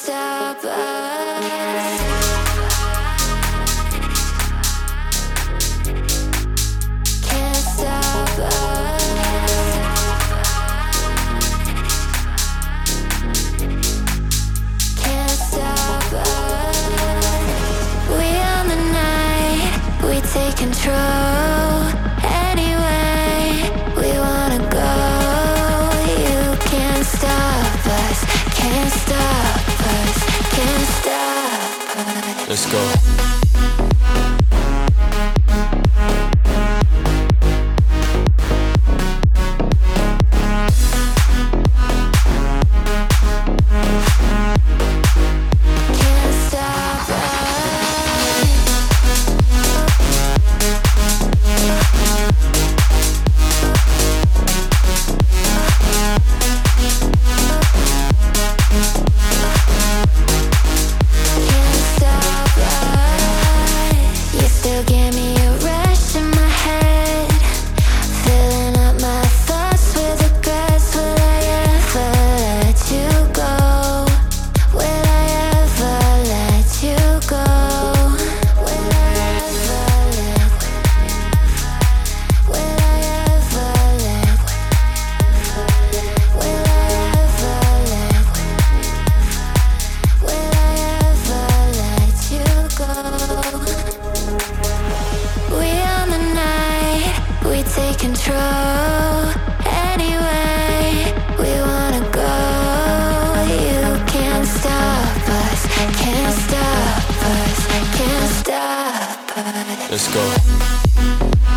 stop us. Can't stop us. Can't stop us. We own the night, we take control. Anyway, we wanna go. You can't stop us. Can't stop us. Can't stop us. Let's go. Let's go.